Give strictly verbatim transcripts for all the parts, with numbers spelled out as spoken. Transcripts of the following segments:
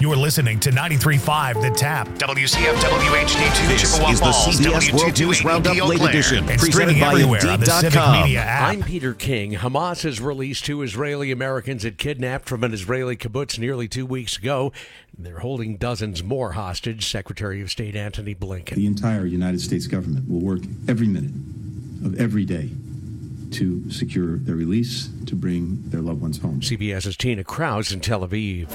You are listening to ninety-three point five The Tap, W C F W H D two This Chippewa is the Falls, C B S World News Roundup Late Edition, It's presented streaming by everywhere on Indeed the dot Civic com. Media app. I'm Peter King. Hamas has released two Israeli Americans it kidnapped from an Israeli kibbutz nearly two weeks ago. They're holding dozens more hostage, Secretary of State Antony Blinken. The entire United States government will work every minute of every day to secure their release, to bring their loved ones home. CBS's Tina Krause in Tel Aviv.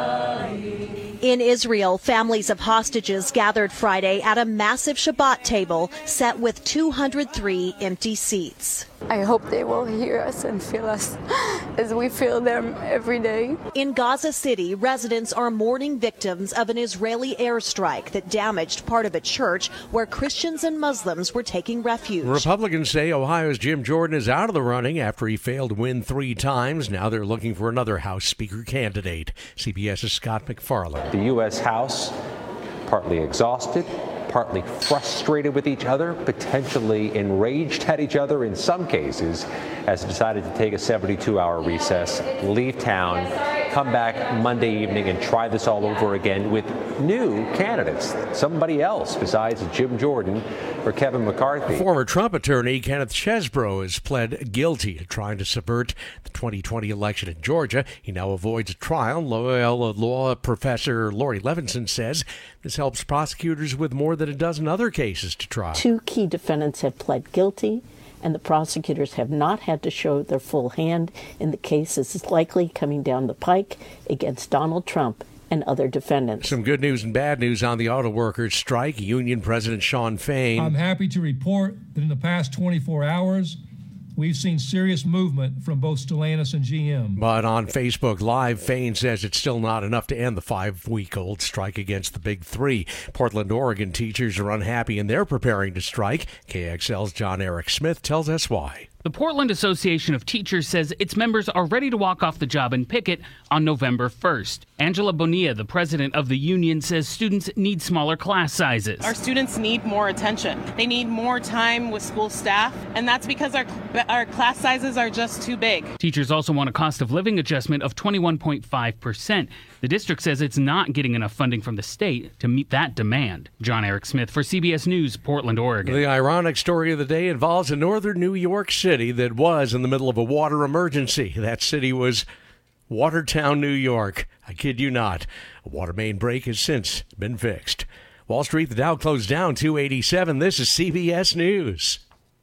In Israel, families of hostages gathered Friday at a massive Shabbat table set with two hundred three empty seats. I hope they will hear us and feel us as we feel them every day. In Gaza City, residents are mourning victims of an Israeli airstrike that damaged part of a church where Christians and Muslims were taking refuge. Republicans say Ohio's Jim Jordan is out of the running after he failed to win three times. Now they're looking for another House Speaker candidate. CBS's Scott McFarland. The U S. House, partly exhausted, partly frustrated with each other, potentially enraged at each other in some cases, has decided to take a seventy-two hour recess, leave town, come back Monday evening and try this all over again with new candidates, somebody else besides Jim Jordan or Kevin McCarthy. Former Trump attorney Kenneth Chesebro has pled guilty to trying to subvert the twenty twenty election in Georgia. He now avoids a trial. Loyola law professor Lori Levinson says this helps prosecutors with more than a dozen other cases to try. Two key defendants have pled guilty, and the prosecutors have not had to show their full hand in the cases likely coming down the pike against Donald Trump and other defendants. Some good news and bad news on the auto workers' strike. Union President Shawn Fain. I'm happy to report that in the past twenty-four hours, we've seen serious movement from both Stellantis and G M. But on Facebook Live, Fain says it's still not enough to end the five-week-old strike against the Big Three. Portland, Oregon teachers are unhappy and they're preparing to strike. K X L's John Eric Smith tells us why. The Portland Association of Teachers says its members are ready to walk off the job and picket on November first. Angela Bonilla, the president of the union, says students need smaller class sizes. Our students need more attention. They need more time with school staff, and that's because our our class sizes are just too big. Teachers also want a cost of living adjustment of twenty-one point five percent. The district says it's not getting enough funding from the state to meet that demand. John Eric Smith for C B S News, Portland, Oregon. The ironic story of the day involves a northern New York City that was in the middle of a water emergency. That city was Watertown, New York. I kid you not. A water main break has since been fixed. Wall Street, the Dow closed down two eighty-seven. This is C B S News.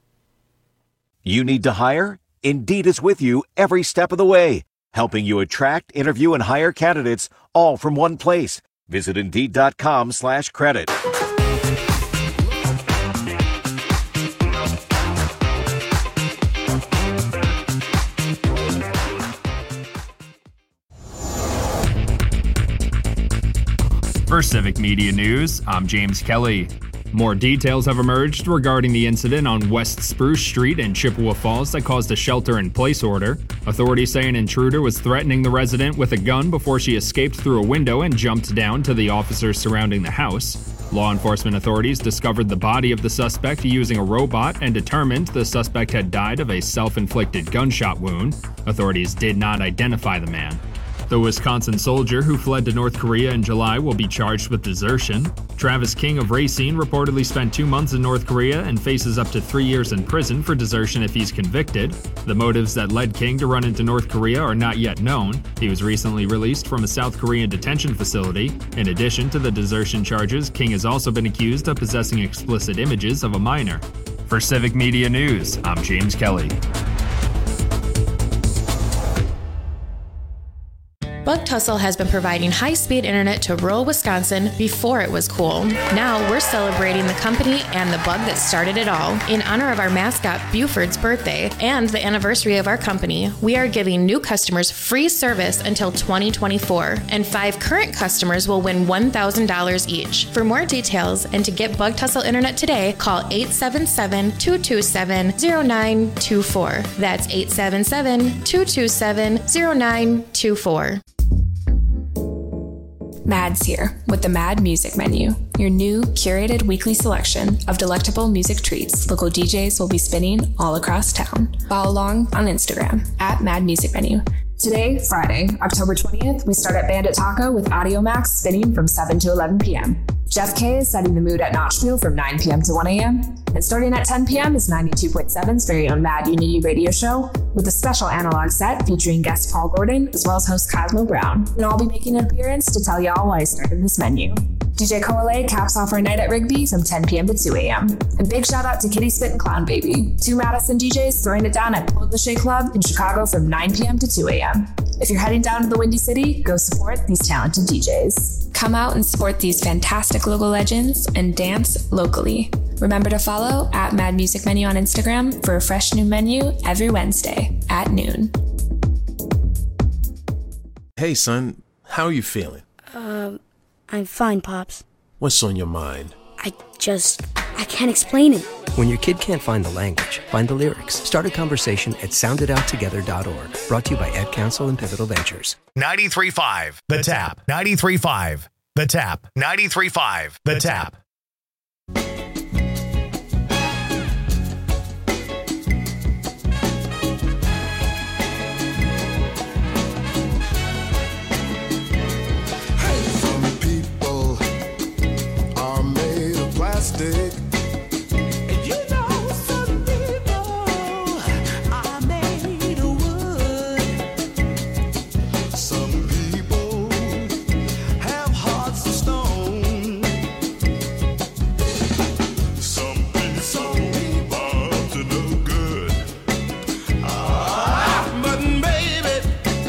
You need to hire? Indeed is with you every step of the way, helping you attract, interview, and hire candidates all from one place. Visit Indeed.com slash credit. For Civic Media News, I'm James Kelly. More details have emerged regarding the incident on West Spruce Street in Chippewa Falls that caused a shelter-in-place order. Authorities say an intruder was threatening the resident with a gun before she escaped through a window and jumped down to the officers surrounding the house. Law enforcement authorities discovered the body of the suspect using a robot and determined the suspect had died of a self-inflicted gunshot wound. Authorities did not identify the man. The Wisconsin soldier who fled to North Korea in July will be charged with desertion. Travis King of Racine reportedly spent two months in North Korea and faces up to three years in prison for desertion if he's convicted. The motives that led King to run into North Korea are not yet known. He was recently released from a South Korean detention facility. In addition to the desertion charges, King has also been accused of possessing explicit images of a minor. For Civic Media News, I'm James Kelly. Bug Tussle has been providing high-speed internet to rural Wisconsin before it was cool. Now we're celebrating the company and the bug that started it all. In honor of our mascot Buford's birthday and the anniversary of our company, we are giving new customers free service until twenty twenty-four, and five current customers will win one thousand dollars each. For more details and to get Bug Tussle internet today, call eight seven seven, two two seven, zero nine two four. That's eight seven seven, two two seven, zero nine two four. Mad's here with the Mad Music Menu, your new curated weekly selection of delectable music treats local D Js will be spinning all across town. Follow along on Instagram at Mad Music Menu. Today, Friday, October twentieth, we start at Bandit Taco with Audio Max spinning from seven to eleven p.m. Jeff K is setting the mood at Notchville from nine p.m. to one a.m. And starting at ten p.m. is ninety-two point seven's very own Mad Unity radio show with a special analog set featuring guest Paul Gordon as well as host Cosmo Brown. And I'll be making an appearance to tell y'all why I started this menu. D J Coale caps off our night at Rigby from ten p.m. to two a.m. And big shout out to Kitty Spit and Clown Baby, two Madison D Js throwing it down at Pull the Shea Club in Chicago from nine p.m. to two a.m. If you're heading down to the Windy City, go support these talented D Js. Come out and support these fantastic local legends and dance locally. Remember to follow at Mad Music Menu on Instagram for a fresh new menu every Wednesday at noon. Hey, son, how are you feeling? Um, I'm fine, Pops. What's on your mind? I just, I can't explain it. When your kid can't find the language, find the lyrics. Start a conversation at sound it out together dot org. Brought to you by Ed Council and Pivotal Ventures. ninety-three point five The Tap. ninety-three point five The Tap. ninety-three point five The Tap. Plastic. And you know some people are made of wood. Some people have hearts of stone. Some people are up to no good. Ah, but baby,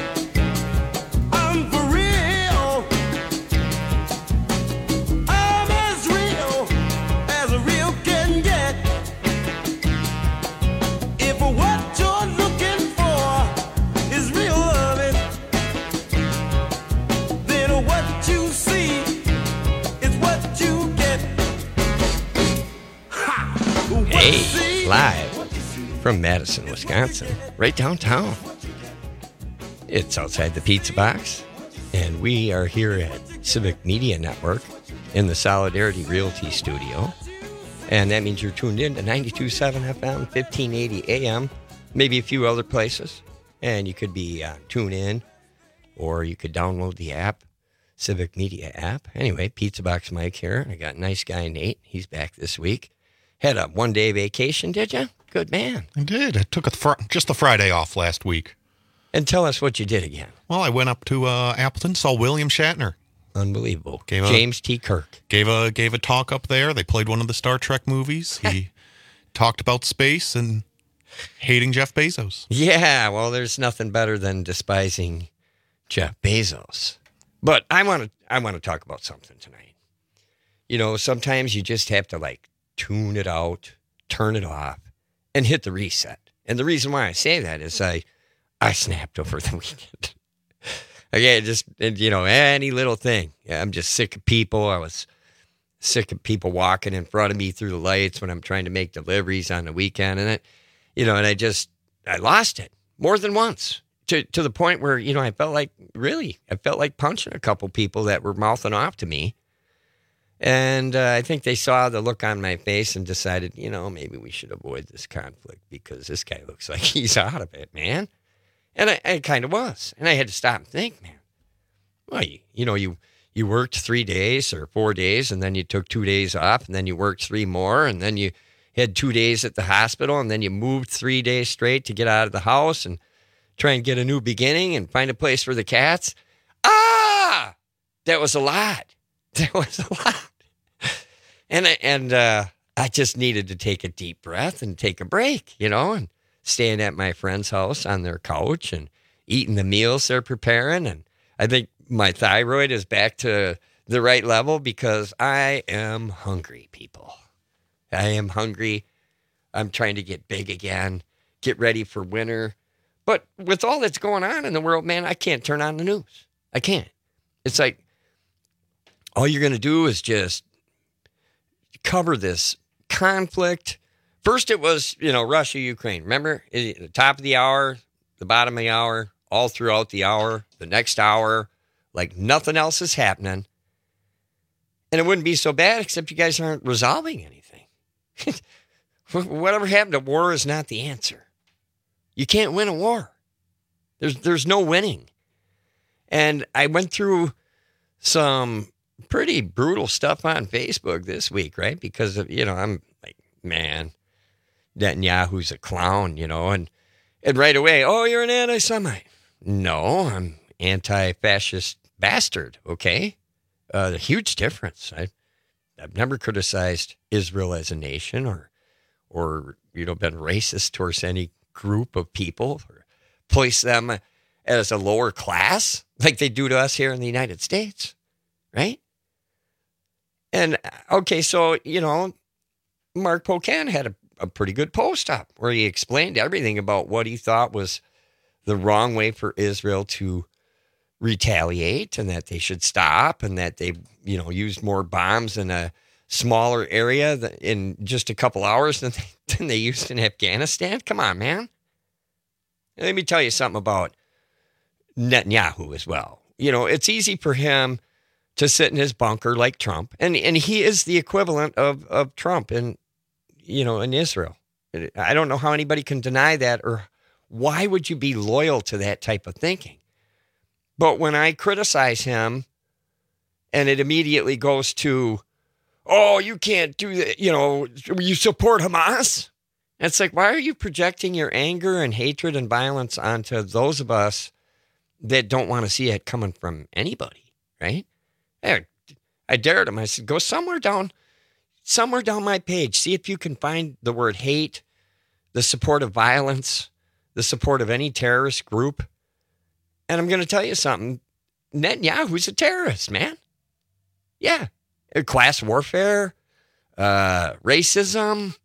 I'm for real. I'm as real as a real can get. If what you're looking for is real loving, then what you see is what you get. Ha! What you Hey, see- live from Madison, Wisconsin, right downtown. It's outside the Pizza Box, and we are here at Civic Media Network in the Solidarity Realty Studio. And that means you're tuned in to ninety-two point seven F M, fifteen eighty A M, maybe a few other places. And you could be uh, tune in, or you could download the app, Civic Media app. Anyway, Pizza Box Mike here. I got nice guy Nate. He's back this week. Had a one-day vacation, did you? Good man. I did. I took a fr- just the Friday off last week. And tell us what you did again. Well, I went up to uh, Appleton, saw William Shatner. Unbelievable. Gave a, James T. Kirk. Gave a gave a talk up there. They played one of the Star Trek movies. He talked about space and hating Jeff Bezos. Yeah, well, there's nothing better than despising Jeff Bezos. But I want to I want to talk about something tonight. You know, sometimes you just have to like tune it out, turn it off, and hit the reset. And the reason why I say that is I I snapped over the weekend. Okay, just, you know, any little thing. I'm just sick of people. I was sick of people walking in front of me through the lights when I'm trying to make deliveries on the weekend. And, it, you know, and I just, I lost it more than once to, to the point where, you know, I felt like, really, I felt like punching a couple people that were mouthing off to me. And uh, I think they saw the look on my face and decided, you know, maybe we should avoid this conflict because this guy looks like he's out of it, man. And I, I kind of was. And I had to stop and think, man, well, you, you know, you, you worked three days or four days, and then you took two days off, and then you worked three more, and then you had two days at the hospital, and then you moved three days straight to get out of the house and try and get a new beginning and find a place for the cats. Ah! That was a lot. That was a lot. And I, and uh, I just needed to take a deep breath and take a break, you know, and staying at my friend's house on their couch and eating the meals they're preparing. And I think my thyroid is back to the right level because I am hungry, people. I am hungry. I'm trying to get big again, get ready for winter. But with all that's going on in the world, man, I can't turn on the news. I can't. It's like all you're going to do is just cover this conflict. First, it was, you know, Russia, Ukraine. Remember, at the top of the hour, the bottom of the hour, all throughout the hour, the next hour, like nothing else is happening. And it wouldn't be so bad except you guys aren't resolving anything. Whatever happened to war is not the answer. You can't win a war. There's there's no winning. And I went through some pretty brutal stuff on Facebook this week, right? Because of, you know, I'm like, man, Netanyahu's a clown, you know, and and right away, oh, you're an anti-Semite. No, I'm anti-fascist bastard, okay? Uh, a huge difference. I, I've never criticized Israel as a nation or, or you know, been racist towards any group of people or place them as a lower class like they do to us here in the United States, right? And, okay, so, you know, Mark Pocan had a, a pretty good post up where he explained everything about what he thought was the wrong way for Israel to retaliate and that they should stop and that they, you know, used more bombs in a smaller area in just a couple hours than they, than they used in Afghanistan. Come on, man. Let me tell you something about Netanyahu as well. You know, it's easy for him to sit in his bunker like Trump, and, and he is the equivalent of, of Trump in, you know, in Israel. I don't know how anybody can deny that, or why would you be loyal to that type of thinking? But when I criticize him and it immediately goes to, oh, you can't do that, you know, you support Hamas. And it's like, why are you projecting your anger and hatred and violence onto those of us that don't want to see it coming from anybody, right? I, I dared him. I said, go somewhere down, somewhere down my page. See if you can find the word hate, the support of violence, the support of any terrorist group. And I'm going to tell you something. Netanyahu's a terrorist, man. Yeah. Class warfare, uh, racism.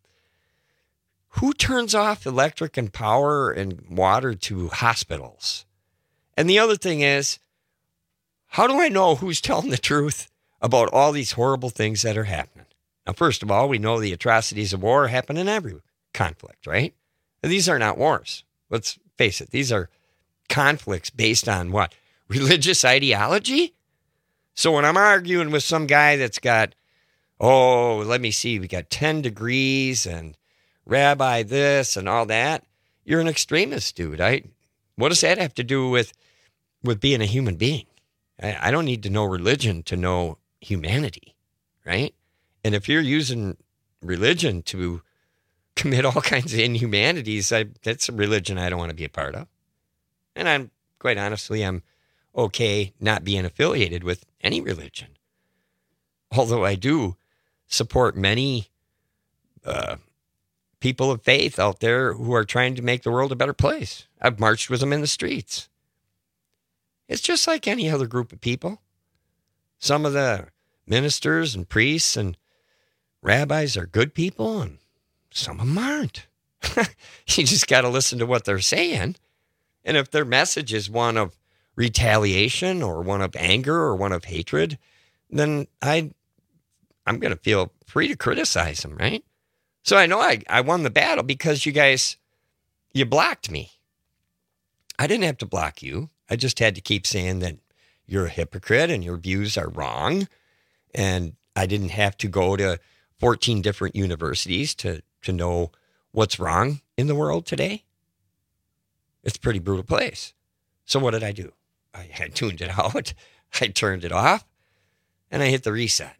Who turns off electric and power and water to hospitals? And the other thing is, how do I know who's telling the truth about all these horrible things that are happening? Now, first of all, we know the atrocities of war happen in every conflict, right? And these are not wars. Let's face it. These are conflicts based on what? Religious ideology? So when I'm arguing with some guy that's got, oh, let me see, we got ten degrees and rabbi this and all that, you're an extremist, dude. I, what does that have to do with, with being a human being? I, I don't need to know religion to know humanity, right? And if you're using religion to commit all kinds of inhumanities, I, that's a religion I don't want to be a part of. And I'm, quite honestly, I'm okay not being affiliated with any religion. Although I do support many uh, people of faith out there who are trying to make the world a better place. I've marched with them in the streets. It's just like any other group of people. Some of the ministers and priests and rabbis are good people, and some of them aren't. You just got to listen to what they're saying. And if their message is one of retaliation or one of anger or one of hatred, then I, I'm going to feel free to criticize them, right? So I know I, I won the battle because you guys, you blocked me. I didn't have to block you. I just had to keep saying that you're a hypocrite and your views are wrong. And I didn't have to go to fourteen different universities to, to know what's wrong in the world today. It's a pretty brutal place. So what did I do? I, I tuned it out. I turned it off and I hit the reset.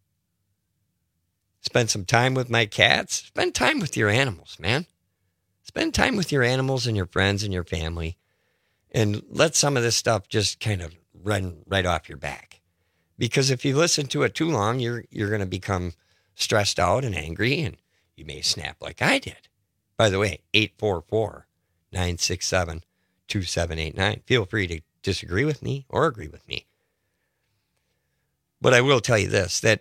Spend some time with my cats. Spend time with your animals, man. Spend time with your animals and your friends and your family. And let some of this stuff just kind of run right off your back. Because if you listen to it too long, you're you're going to become stressed out and angry, and you may snap like I did. By the way, eight four four, nine six seven, two seven eight nine. Feel free to disagree with me or agree with me. But I will tell you this, that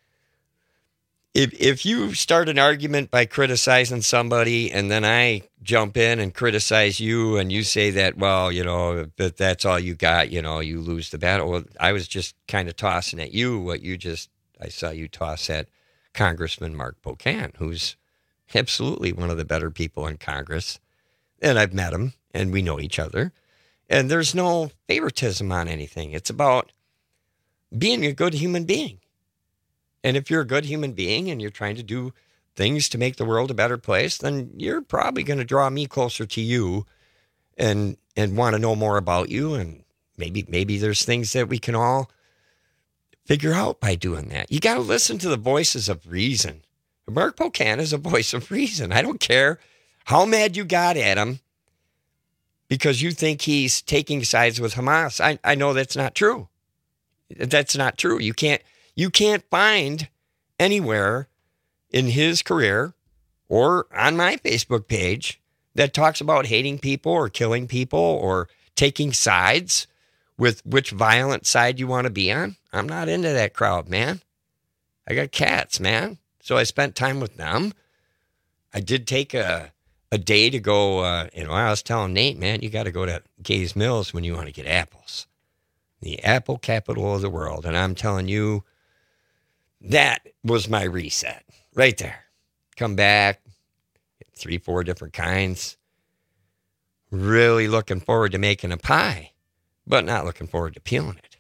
if if you start an argument by criticizing somebody and then I jump in and criticize you and you say that, well, you know, that that's all you got, you know, you lose the battle. Well, I was just kind of tossing at you what you just, I saw you toss at Congressman Mark Pocan, who's absolutely one of the better people in Congress. And I've met him and we know each other. And there's no favoritism on anything. It's about being a good human being. And if you're a good human being and you're trying to do things to make the world a better place, then you're probably going to draw me closer to you and and want to know more about you. And maybe, maybe there's things that we can all figure out by doing that. You got to listen to the voices of reason. Mark Pocan is a voice of reason. I don't care how mad you got at him because you think he's taking sides with Hamas. I, I know that's not true. That's not true. You can't, you can't find anywhere in his career or on my Facebook page that talks about hating people or killing people or taking sides with which violent side you want to be on. I'm not into that crowd, man. I got cats, man. So I spent time with them. I did take a a day to go, uh, you know, I was telling Nate, man, you got to go to Gays Mills when you want to get apples. The apple capital of the world. And I'm telling you, that was my reset right there. Come back, three, four different kinds. Really looking forward to making a pie, but not looking forward to peeling it.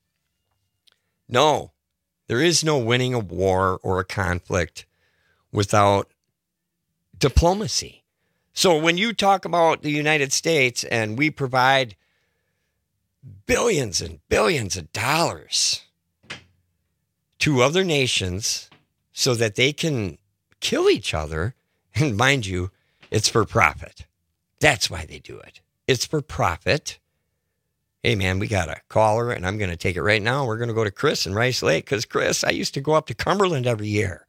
No, there is no winning a war or a conflict without diplomacy. So when you talk about the United States and we provide billions and billions of dollars to other nations so that they can kill each other, and mind you, it's for profit. That's why they do it. It's for profit. Hey, man, we got a caller, and I'm going to take it right now. We're going to go to Chris in Rice Lake, because, Chris, I used to go up to Cumberland every year.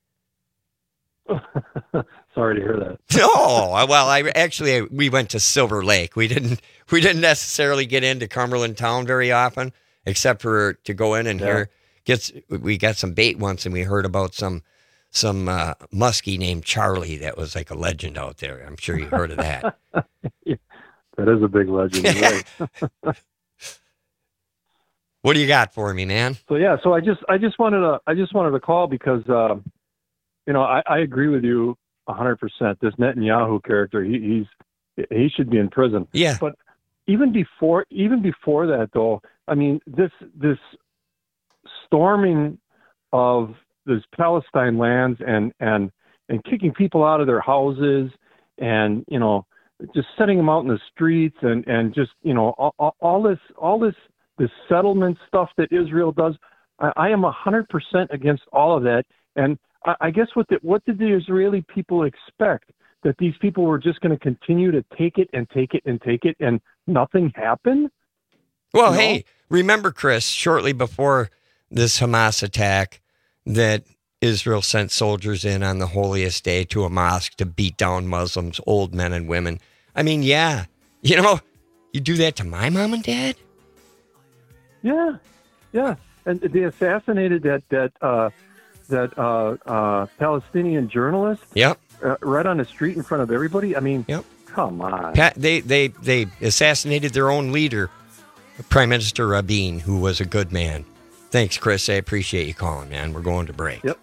Sorry to hear that. No, well, I actually, we went to Silver Lake. We didn't we didn't necessarily get into Cumberland town very often, except for to go in and yeah. hear, gets, we got some bait once, and we heard about some some uh, muskie named Charlie that was like a legend out there. I'm sure you heard of that. Yeah. That is a big legend, right? What do you got for me, man? So yeah, so I just I just wanted to I just wanted to call because uh, you know I, I agree with you a hundred percent. This Netanyahu character, he, he's he should be in prison. Yeah. But even before even before that, though, I mean this this storming of this Palestine lands and and and kicking people out of their houses and you know. just setting them out in the streets and, and just, you know, all, all this, all this, this settlement stuff that Israel does. I, I am a hundred percent against all of that. And I, I guess what the, what did the Israeli people expect? That these people were just going to continue to take it and take it and take it and nothing happened? Well, you know? Hey, remember, Chris, shortly before this Hamas attack that Israel sent soldiers in on the holiest day to a mosque to beat down Muslims, old men and women. I mean, yeah, you know, you do that to my mom and dad? Yeah, yeah. And they assassinated that that uh, that uh, uh, Palestinian journalist. Yep. Uh, right on the street in front of everybody. I mean, yep. Come on. Pat, they they they assassinated their own leader, Prime Minister Rabin, who was a good man. Thanks, Chris. I appreciate you calling, man. We're going to break. Yep.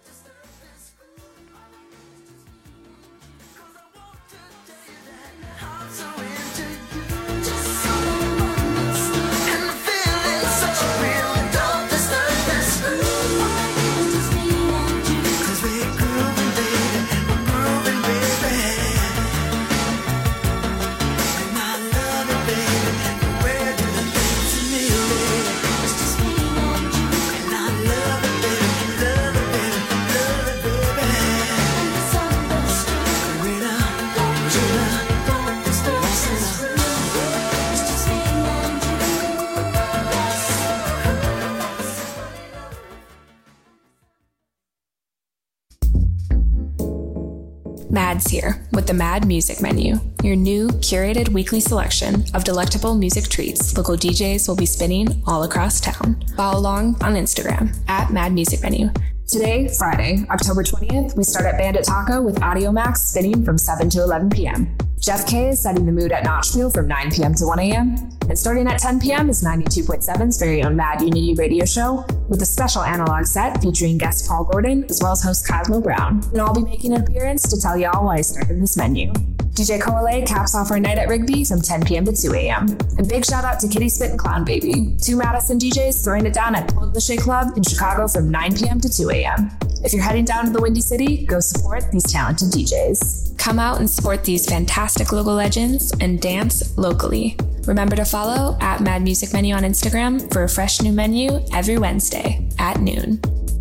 Mad's here with the Mad Music Menu, your new curated weekly selection of delectable music treats local D Js will be spinning all across town. Follow along on Instagram at Mad Music Menu. Today, Friday, October twentieth, we start at Bandit Taco with Audio Max spinning from seven to eleven p.m. Jeff K is setting the mood at Notchville from nine p.m. to one a.m. And starting at ten p.m. is ninety-two point seven's very own Mad Unity radio show with a special analog set featuring guest Paul Gordon as well as host Cosmo Brown. And I'll be making an appearance to tell y'all why I started this menu. D J Coale caps off our night at Rigby from ten p.m. to two a.m. And big shout out to Kitty Spit and Clown Baby, two Madison D Js throwing it down at Pull the Shea Club in Chicago from nine p.m. to two a.m. If you're heading down to the Windy City, go support these talented D Js. Come out and support these fantastic local legends and dance locally. Remember to follow at Mad Music Menu on Instagram for a fresh new menu every Wednesday at noon.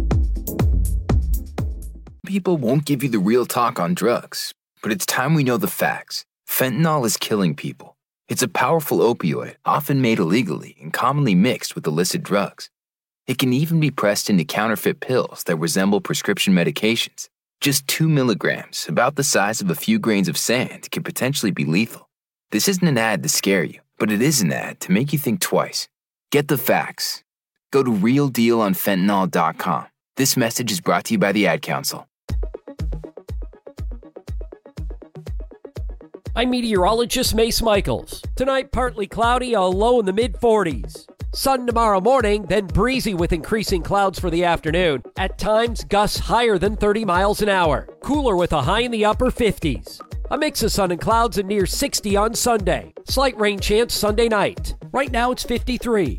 People won't give you the real talk on drugs, but it's time we know the facts. Fentanyl is killing people. It's a powerful opioid, often made illegally and commonly mixed with illicit drugs. It can even be pressed into counterfeit pills that resemble prescription medications. Just two milligrams, about the size of a few grains of sand, can potentially be lethal. This isn't an ad to scare you, but it is an ad to make you think twice. Get the facts. Go to real deal on fentanyl dot com. This message is brought to you by the Ad Council. I'm meteorologist Mace Michaels. Tonight, partly cloudy, a low in the mid forties. Sun tomorrow morning, then breezy with increasing clouds for the afternoon. At times, gusts higher than thirty miles an hour. Cooler with a high in the upper fifties. A mix of sun and clouds at near sixty on Sunday. Slight rain chance Sunday night. Right now, it's fifty-three.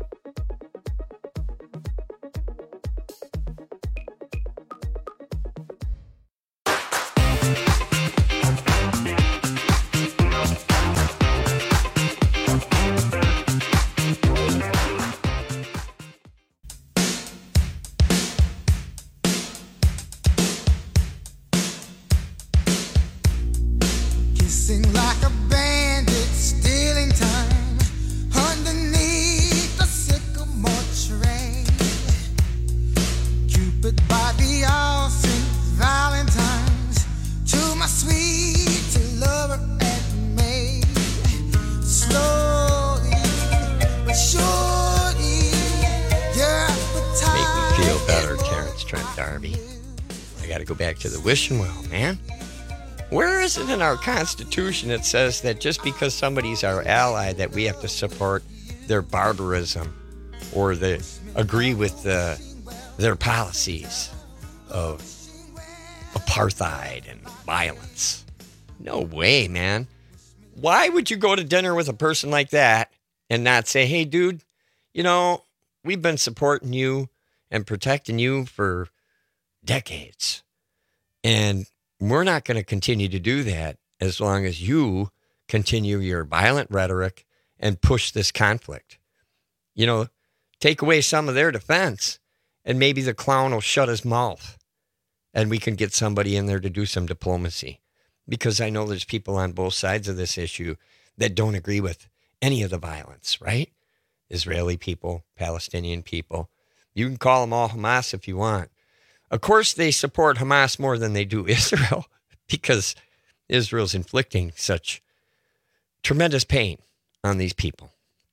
To the wishing well, man. Where is it in our Constitution that says that just because somebody's our ally that we have to support their barbarism or the agree with the, their policies of apartheid and violence? No way, man. Why would you go to dinner with a person like that and not say, hey, dude, you know, we've been supporting you and protecting you for decades. And we're not going to continue to do that as long as you continue your violent rhetoric and push this conflict. You know, take away some of their defense and maybe the clown will shut his mouth and we can get somebody in there to do some diplomacy. Because I know there's people on both sides of this issue that don't agree with any of the violence, right? Israeli people, Palestinian people. You can call them all Hamas if you want. Of course, they support Hamas more than they do Israel because Israel's inflicting such tremendous pain on these people.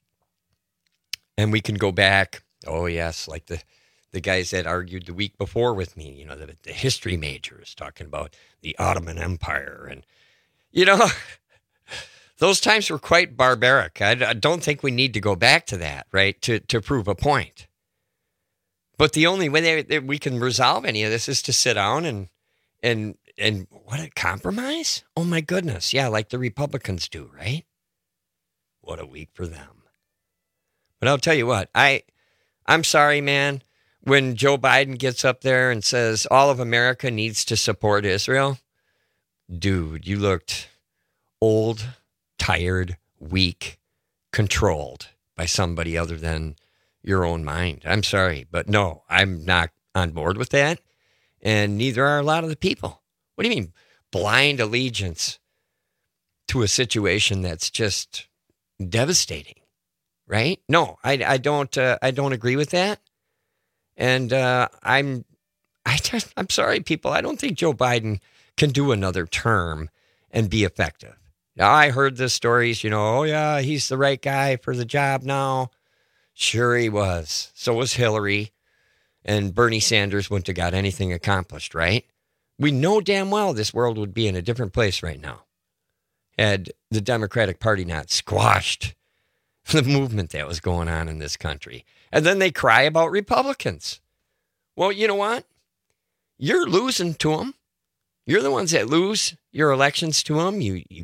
And we can go back, oh, yes, like the, the guys that argued the week before with me, you know, the, the history majors talking about the Ottoman Empire. And, you know, those times were quite barbaric. I, I don't think we need to go back to that, right, to, to prove a point. But the only way that we can resolve any of this is to sit down and, and, and what, a compromise? Oh, my goodness. Yeah, like the Republicans do, right? What a week for them. But I'll tell you what, I, I'm sorry, man, when Joe Biden gets up there and says all of America needs to support Israel, dude, you looked old, tired, weak, controlled by somebody other than your own mind. I'm sorry, but no, I'm not on board with that. And neither are a lot of the people. What do you mean blind allegiance to a situation that's just devastating, right? No, I, I don't, uh, I don't agree with that. And uh, I'm, I just, I'm sorry, people. I don't think Joe Biden can do another term and be effective. Now, I heard the stories, you know, oh yeah, he's the right guy for the job now. Sure he was. So was Hillary. And Bernie Sanders wouldn't have got anything accomplished, right? We know damn well this world would be in a different place right now had the Democratic Party not squashed the movement that was going on in this country. And then they cry about Republicans. Well, you know what? You're losing to them. You're the ones that lose your elections to them. You, you,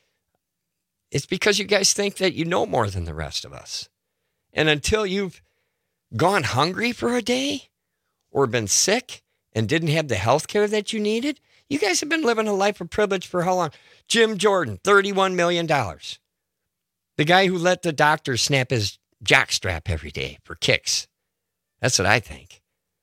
it's because you guys think that you know more than the rest of us. And until you've gone hungry for a day or been sick and didn't have the health care that you needed, you guys have been living a life of privilege for how long? Jim Jordan, thirty-one million dollars. The guy who let the doctor snap his jockstrap every day for kicks. That's what I think.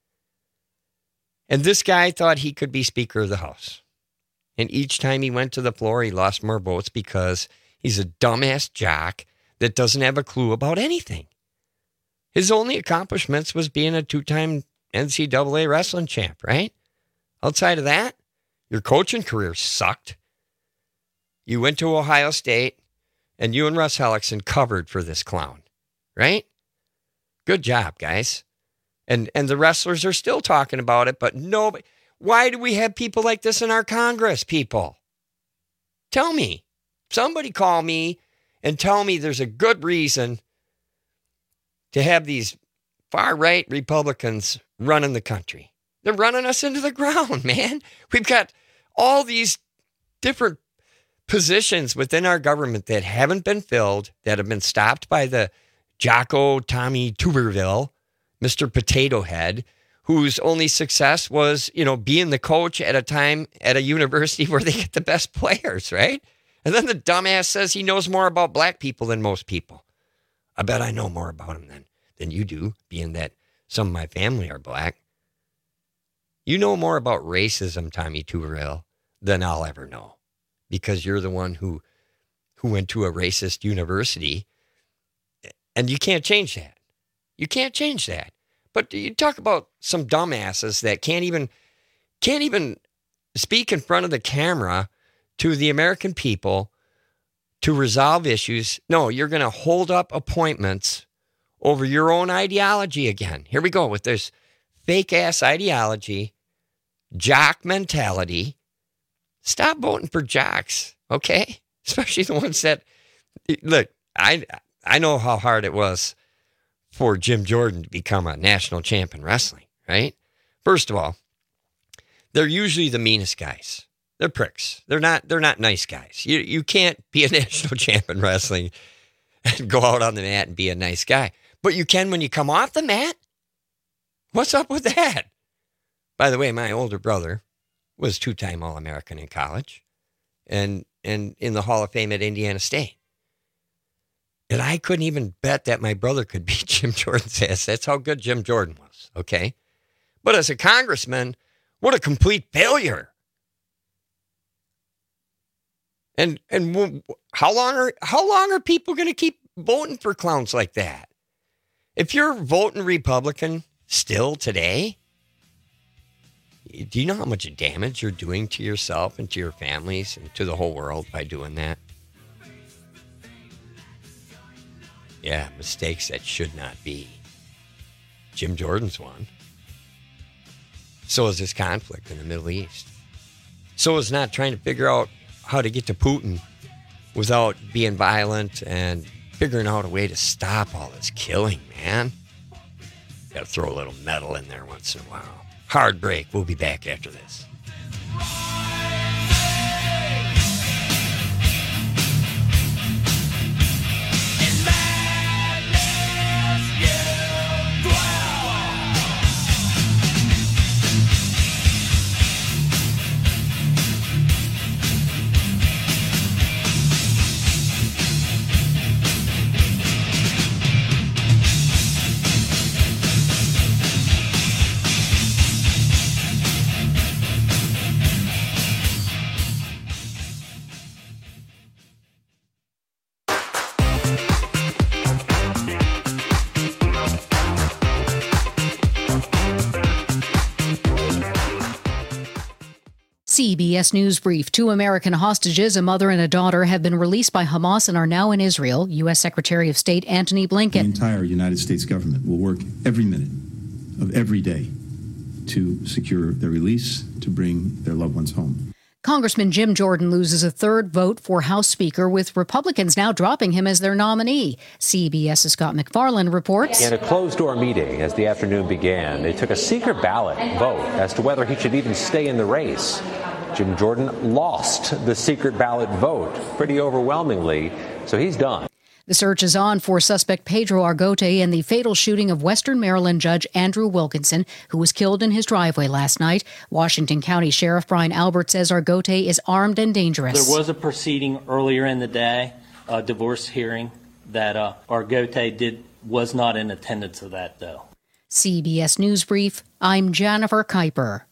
And this guy thought he could be Speaker of the House. And each time he went to the floor, he lost more votes because he's a dumbass jock that doesn't have a clue about anything. His only accomplishments was being a two-time N C double A wrestling champ, right? Outside of that, your coaching career sucked. You went to Ohio State, and you and Russ Hellickson covered for this clown, right? Good job, guys. And and the wrestlers are still talking about it, but nobody. Why do we have people like this in our Congress, people? Tell me. Somebody call me and tell me there's a good reason to have these far-right Republicans running the country. They're running us into the ground, man. We've got all these different positions within our government that haven't been filled, that have been stopped by the Jocko Tommy Tuberville, Mister Potato Head, whose only success was, you know, being the coach at a time at a university where they get the best players, right? And then the dumbass says he knows more about black people than most people. I bet I know more about him than, than you do, being that some of my family are black. You know more about racism, Tommy Tuberville, than I'll ever know, because you're the one who who went to a racist university, and you can't change that. You can't change that. But you talk about some dumbasses that can't even can't even speak in front of the camera to the American people to resolve issues. No, you're going to hold up appointments over your own ideology again. Here we go with this fake-ass ideology, jock mentality. Stop voting for jocks, okay? Especially the ones that, look, I I know how hard it was for Jim Jordan to become a national champ in wrestling, right? First of all, they're usually the meanest guys. They're pricks. They're not they're not nice guys. You you can't be a national champ in wrestling and go out on the mat and be a nice guy. But you can when you come off the mat. What's up with that? By the way, my older brother was two-time All-American in college and and in the Hall of Fame at Indiana State. And I couldn't even bet that my brother could beat Jim Jordan's ass. That's how good Jim Jordan was, okay? But as a congressman, what a complete failure. And and how long are how long are people going to keep voting for clowns like that? If you're voting Republican still today, do you know how much damage you're doing to yourself and to your families and to the whole world by doing that? Yeah, mistakes that should not be. Jim Jordan's one. So is this conflict in the Middle East. So is not trying to figure out how to get to Putin without being violent and figuring out a way to stop all this killing, man. Got to throw a little metal in there once in a while. Hard break. We'll be back after this. C B S News Brief. Two American hostages, a mother and a daughter, have been released by Hamas and are now in Israel. U S. Secretary of State Antony Blinken. The entire United States government will work every minute of every day to secure their release, to bring their loved ones home. Congressman Jim Jordan loses a third vote for House Speaker, with Republicans now dropping him as their nominee. CBS's Scott McFarland reports. In a closed-door meeting as the afternoon began, they took a secret ballot vote as to whether he should even stay in the race. Jim Jordan lost the secret ballot vote pretty overwhelmingly, so he's done. The search is on for suspect Pedro Argote in the fatal shooting of Western Maryland Judge Andrew Wilkinson, who was killed in his driveway last night. Washington County Sheriff Brian Albert says Argote is armed and dangerous. There was a proceeding earlier in the day, a divorce hearing, that uh, Argote did was not in attendance of that, though. C B S News Brief, I'm Jennifer Kuiper.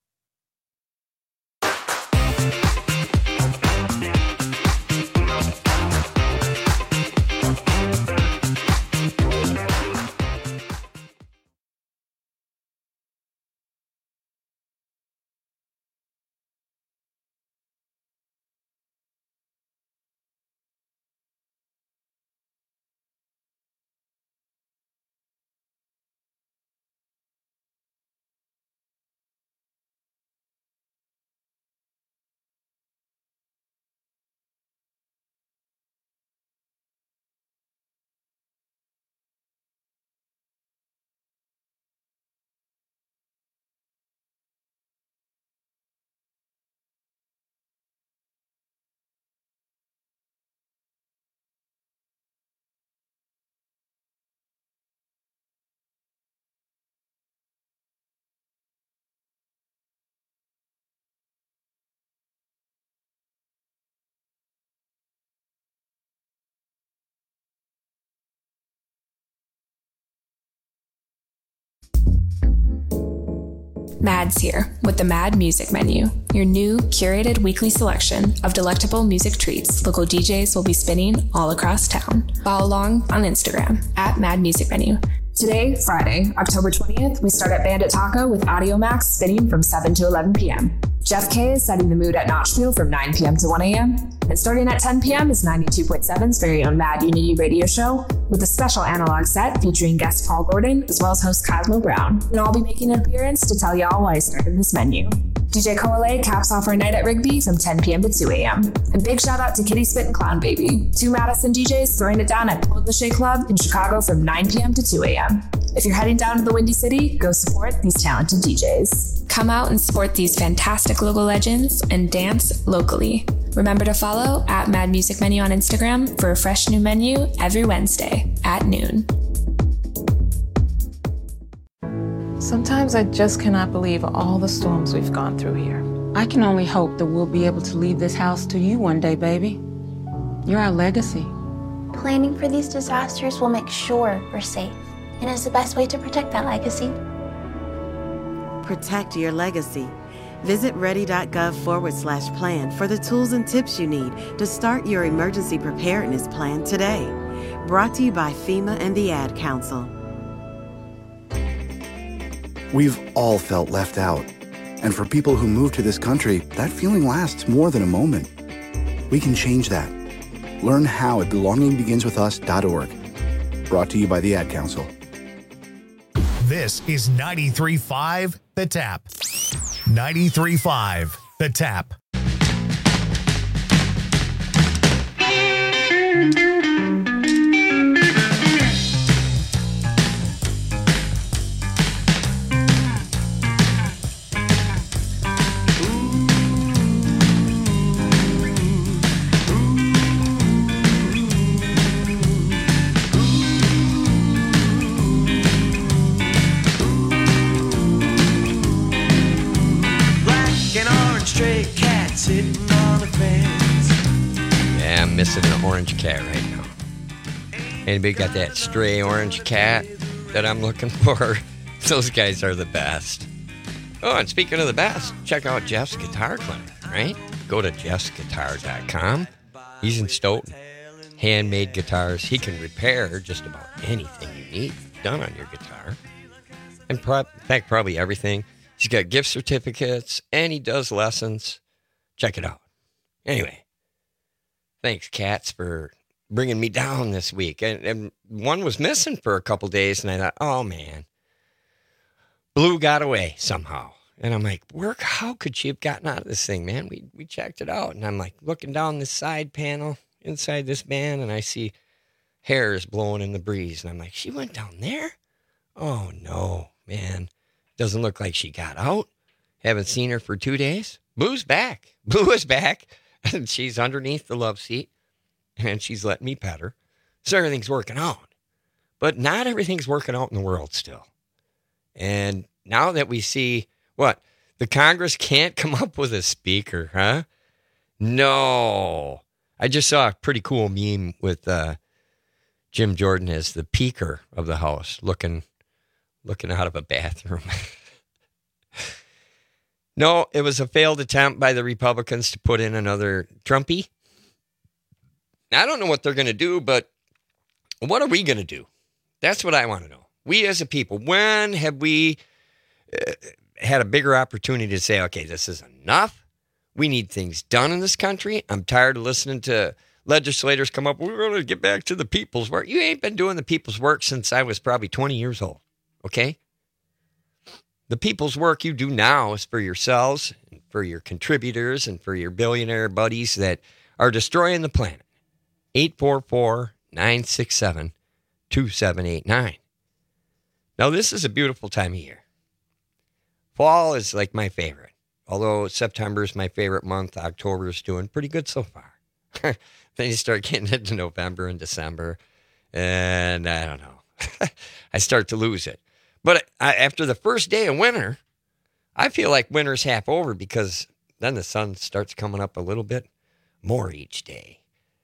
Mad's here with the Mad Music Menu, your new curated weekly selection of delectable music treats local D Js will be spinning all across town. Follow along on Instagram at Mad Music Menu. Today, Friday, October twentieth, we start at Bandit Taco with Audio Max spinning from seven to eleven p.m. Jeff K is setting the mood at Notchville from nine p.m. to one a.m. And starting at ten p.m. is ninety-two point seven's very own Mad Unity radio show with a special analog set featuring guest Paul Gordon as well as host Cosmo Brown. And I'll be making an appearance to tell y'all why I started this menu. D J Coale caps off our night at Rigby from ten p.m. to two a.m. And big shout out to Kitty Spit and Clown Baby, two Madison D Js throwing it down at Pull the Shea Club in Chicago from nine p.m. to two a.m. If you're heading down to the Windy City, go support these talented D Js. Come out and support these fantastic local legends and dance locally. Remember to follow at Mad Music Menu on Instagram for a fresh new menu every Wednesday at noon. Sometimes I just cannot believe all the storms we've gone through here. I can only hope that we'll be able to leave this house to you one day, baby. You're our legacy. Planning for these disasters will make sure we're safe, and is the best way to protect that legacy. Protect your legacy. Visit ready.gov forward slash plan for the tools and tips you need to start your emergency preparedness plan today. Brought to you by FEMA and the Ad Council. We've all felt left out. And for people who move to this country, that feeling lasts more than a moment. We can change that. Learn how at belonging begins with us dot org. Brought to you by the Ad Council. This is ninety-three point five The Tap. ninety-three point five The Tap. Yeah, I'm missing an orange cat right now. Anybody got that stray orange cat that I'm looking for? Those guys are the best. Oh, and speaking of the best, check out Jeff's Guitar Clinic, right? Go to jeffs guitar dot com. He's in Stoughton. Handmade guitars. He can repair just about anything you need done on your guitar. And pro- in fact, probably everything. He's got gift certificates, and he does lessons. Check it out. Anyway, thanks, Cats, for bringing me down this week. And, and one was missing for a couple days, and I thought, oh, man. Blue got away somehow. And I'm like, work, how could she have gotten out of this thing, man? We we checked it out. And I'm like looking down this side panel inside this band, and I see hairs blowing in the breeze. And I'm like, she went down there? Oh, no, man. Doesn't look like she got out. Haven't seen her for two days. Blue's back. Blue is back. And she's underneath the love seat. And she's letting me pet her. So everything's working out. But not everything's working out in the world still. And now that we see, what, the Congress can't come up with a speaker, huh? No. I just saw a pretty cool meme with uh, Jim Jordan as the peeker of the house, looking looking out of a bathroom. No, it was a failed attempt by the Republicans to put in another Trumpy. I don't know what they're going to do, but what are we going to do? That's what I want to know. We as a people, when have we uh, had a bigger opportunity to say, okay, this is enough. We need things done in this country. I'm tired of listening to legislators come up. We're going to get back to the people's work. You ain't been doing the people's work since I was probably twenty years old. Okay? The people's work you do now is for yourselves, and for your contributors, and for your billionaire buddies that are destroying the planet. eight four four, nine six seven, two seven eight nine. Now, this is a beautiful time of year. Fall is like my favorite. Although September is my favorite month, October is doing pretty good so far. Then you start getting into November and December, and I don't know. I start to lose it. But I, after the first day of winter, I feel like winter's half over because then the sun starts coming up a little bit more each day.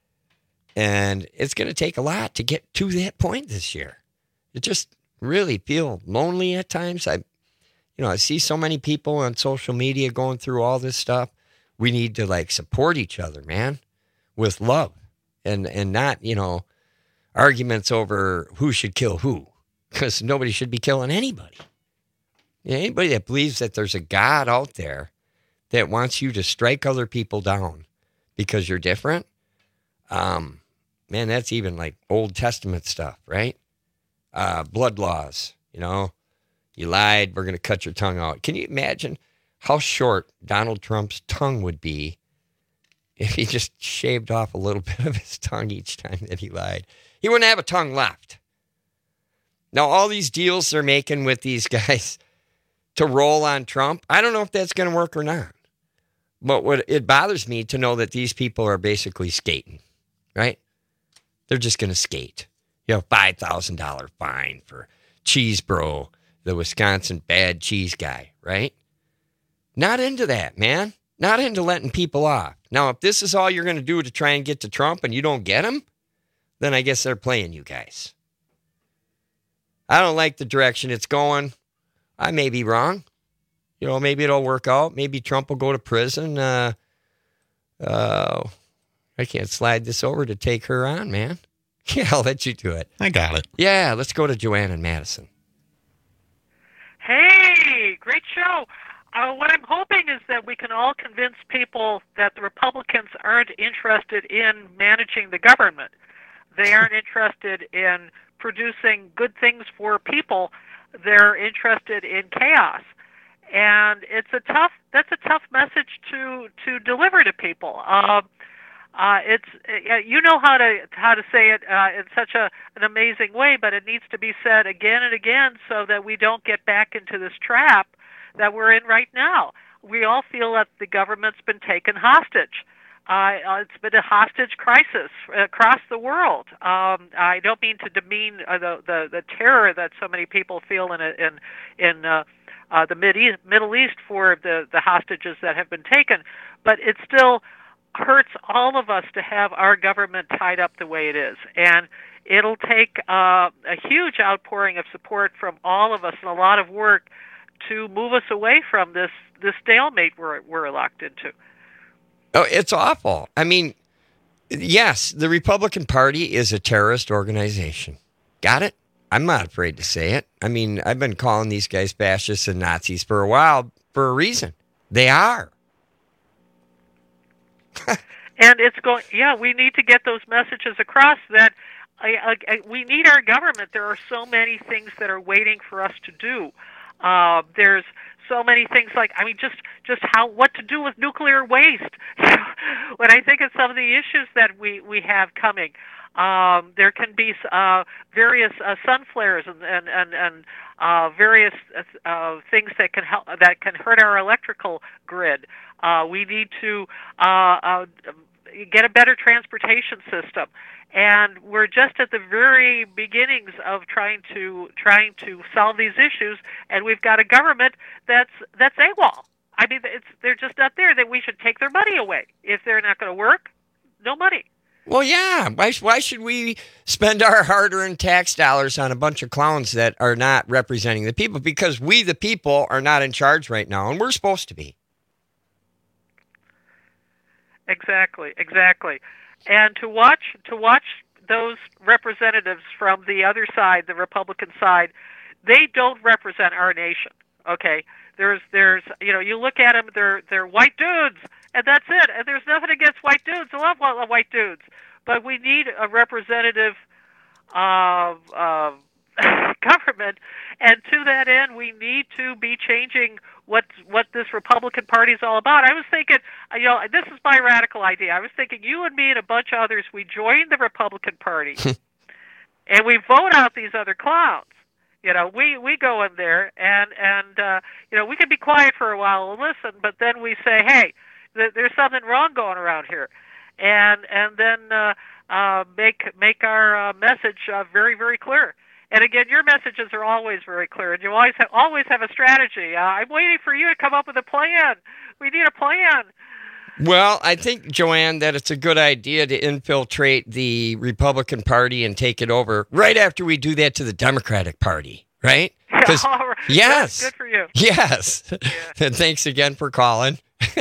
And it's going to take a lot to get to that point this year. It just really feel lonely at times. I, you know, I see so many people on social media going through all this stuff. We need to like support each other, man, with love and, and not, you know, arguments over who should kill who, because nobody should be killing anybody. You know, anybody that believes that there's a God out there that wants you to strike other people down because you're different, um, man, that's even like Old Testament stuff, right? Uh, blood laws, you know, you lied, we're going to cut your tongue out. Can you imagine how short Donald Trump's tongue would be if he just shaved off a little bit of his tongue each time that he lied? He wouldn't have a tongue left. Now, all these deals they're making with these guys to roll on Trump, I don't know if that's going to work or not. But what it bothers me to know that these people are basically skating, right? They're just going to skate. You know, five thousand dollars fine for Cheese Bro, the Wisconsin bad cheese guy, right? Not into that, man. Not into letting people off. Now, if this is all you're going to do to try and get to Trump and you don't get him, then I guess they're playing you guys. I don't like the direction it's going. I may be wrong. You know, maybe it'll work out. Maybe Trump will go to prison. Uh, uh, I can't slide this over to take her on, man. Yeah, I'll let you do it. I got it. Yeah, let's go to Joanne and Madison. Hey, great show. Uh, what I'm hoping is that we can all convince people that the Republicans aren't interested in managing the government. They aren't interested in producing good things for people. They're interested in chaos. And it's a tough, that's a tough message to, to deliver to people. Uh, uh, it's, uh, you know how to, how to say it uh, in such a, an amazing way, but it needs to be said again and again so that we don't get back into this trap that we're in right now. We all feel that the government's been taken hostage. Uh, it's been a hostage crisis across the world. Um, I don't mean to demean uh, the, the the terror that so many people feel in a, in in uh, uh, the Mid East, Middle East for the the hostages that have been taken, but it still hurts all of us to have our government tied up the way it is, and it'll take uh, a huge outpouring of support from all of us and a lot of work to move us away from this this stalemate we're we're locked into. Oh, it's awful. I mean, yes, the Republican Party is a terrorist organization. Got it? I'm not afraid to say it. I mean, I've been calling these guys fascists and Nazis for a while for a reason. They are. And it's going, yeah, we need to get those messages across that I, I, I, we need our government. There are so many things that are waiting for us to do. Uh, there's so many things like, I mean, just, just how, what to do with nuclear waste. When I think of some of the issues that we, we have coming, um, there can be uh, various uh, sun flares and, and, and, and uh, various uh, things that can help, that can hurt our electrical grid. Uh, we need to uh, uh, get a better transportation system. And we're just at the very beginnings of trying to trying to solve these issues, and we've got a government that's that's AWOL. I mean, it's they're just not there. That we should take their money away if they're not going to work. No money. Well, yeah. Why, why should we spend our hard-earned tax dollars on a bunch of clowns that are not representing the people? Because we, the people, are not in charge right now, and we're supposed to be. Exactly, exactly. And to watch to watch those representatives from the other side, the Republican side, they don't represent our nation. Okay, there's there's you know you look at them, they're they're white dudes, and that's it. And there's nothing against white dudes. I love white dudes, but we need a representative of uh, government, and to that end, we need to be changing what what this Republican Party is all about. I was thinking, you know, this is my radical idea. I was thinking, you and me and a bunch of others, we join the Republican Party, and we vote out these other clowns. You know, we, we go in there, and, and uh, you know, we can be quiet for a while and listen, but then we say, hey, th- there's something wrong going around here. And and then uh, uh, make make our uh, message uh, very, very clear. And again, your messages are always very clear, and you always have, always have a strategy. Uh, I'm waiting for you to come up with a plan. We need a plan. Well, I think, Joanne, that it's a good idea to infiltrate the Republican Party and take it over right after we do that to the Democratic Party, right? All right. Yes. That's good for you. Yes. Yeah. And thanks again for calling.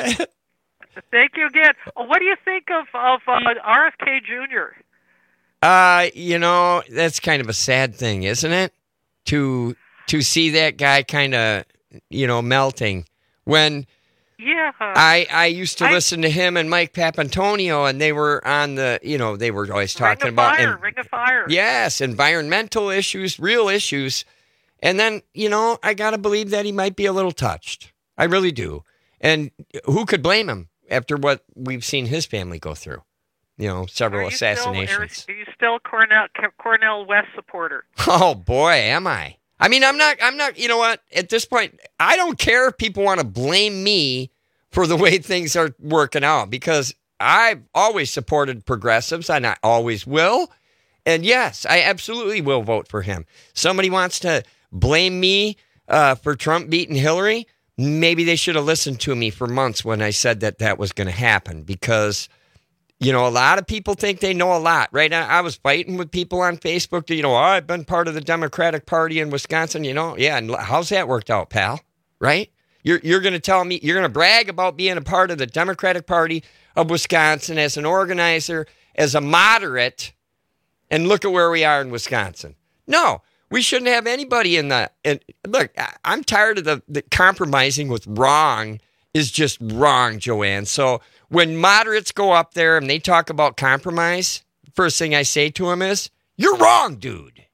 Thank you again. What do you think of, of uh, R F K Junior? Uh, you know, that's kind of a sad thing, isn't it? To to see that guy kind of, you know, melting when... Yeah. I, I used to I, listen to him and Mike Papantonio, and they were on the, you know, they were always talking Ring of about... Fire, and, Ring of Fire. Yes, environmental issues, real issues. And then, you know, I got to believe that he might be a little touched. I really do. And who could blame him after what we've seen his family go through? You know, several are you assassinations. Still, are you still Cornell, Cornell West supporter? Oh, boy, am I. I mean, I'm not, I'm not, you know what? At this point, I don't care if people want to blame me for the way things are working out, because I've always supported progressives, and I always will. And yes, I absolutely will vote for him. Somebody wants to blame me uh, for Trump beating Hillary. Maybe they should have listened to me for months when I said that that was going to happen, because, you know, a lot of people think they know a lot, right? I, I was fighting with people on Facebook, you know, oh, I've been part of the Democratic Party in Wisconsin, you know. Yeah, and how's that worked out, pal? Right? You're you're going to tell me, you're going to brag about being a part of the Democratic Party of Wisconsin as an organizer, as a moderate, and look at where we are in Wisconsin. No, we shouldn't have anybody in the, and look, I'm tired of the, the compromising with wrong is just wrong, Joanne. So when moderates go up there and they talk about compromise, first thing I say to them is, you're wrong, dude.